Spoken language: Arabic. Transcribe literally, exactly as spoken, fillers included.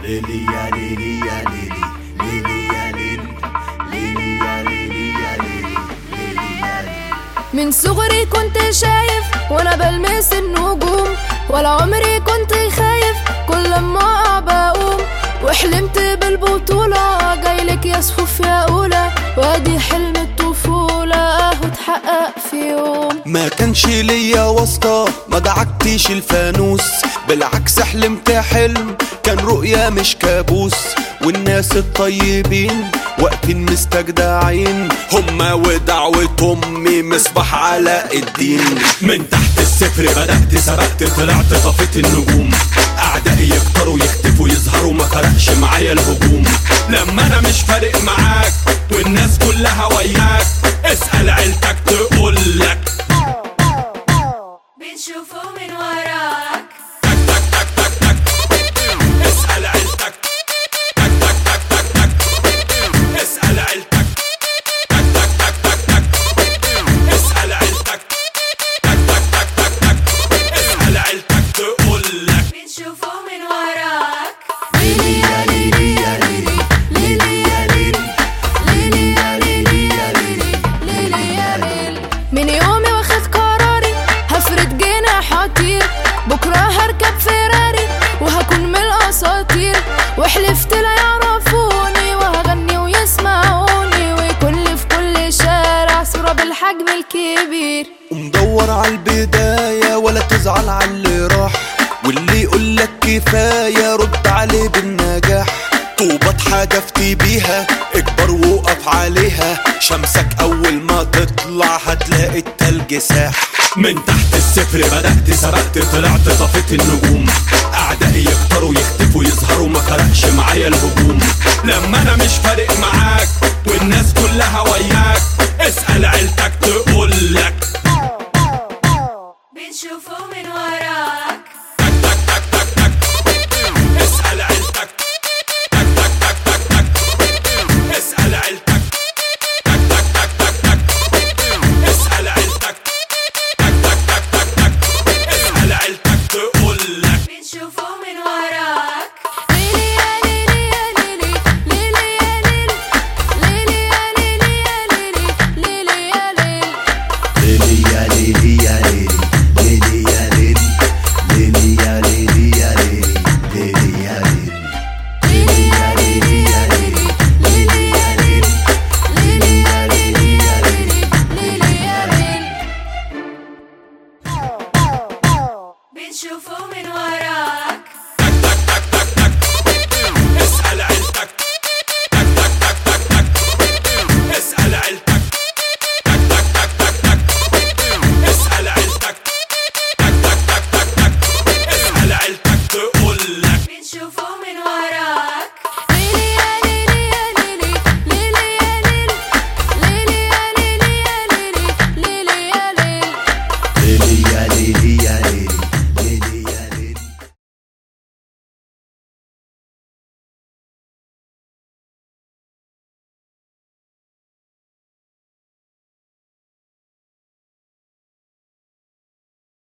ليلي يا ليلي يا ليلي ليلي يا ليلي ليلي يا ليلي يا ليلي ليلي يا ليلي. من صغري كنت شايف وانا بلمس النجوم، ولا عمري كنت خايف كل ما اقع بقوم، وحلمت بالبطولة جايلك يا صفوف يا اولى، وادي حلم الطفولة اهو اتحقق في يوم. ما كانش ليا واسطة، ما دعكتيش الفانوس، بالعكس حلمت حلم كان رؤيا مش كابوس، والناس الطيبين واقفين مستجدعين، هما ودعوة امي مصباح علاء الدين. من تحت الصفر بدأت سبقت طلعت طفيت النجوم، اعدائي يكتروا يختفوا يظهروا ما فرقش معايا الهجوم. لما انا مش فارق معاك والناس كلها وياك، اسأل عيلتك تقولك بنشوفه من وراك. تك تك تك تك تك اسأل عيلتك، تك تك تك تك تك اسأل عيلتك، تك تك تك تك تك اسأل عيلتك، تك تك تك تك تك اسأل عيلتك تقولك بنشوفه من وراك. ليلي يا ليلي يا ليلي ليلي يا ليلي ليلي يا ليلي يا ليلي ليلي يا ليلي. من يومي واخد قراري هفرد جناح اطير، بكره هركب فيراري وهكون من الاساطير، وحلفت لا يعرفوني وهغني ويسمعوني، ويكون لي في كل شارع صورة بالحجم الكبير. ومدور عالبداية ولا تزعل عاللي راح، واللي يقولك كفاية رد عليه بالنجاح. طوبة حدفتي بيها اكبر وقف عليها، شمسك اول ما تطلع هتلاقي التلج ساح. من تحت الصفر بدأت سبقت طلعت طفيت النجوم، اعدائي يكتروا يختفوا يظهروا ما فرقش معايا الهجوم. لما انا مش فارق معاك والناس كلها وياك، اسأل عيلتك تقولك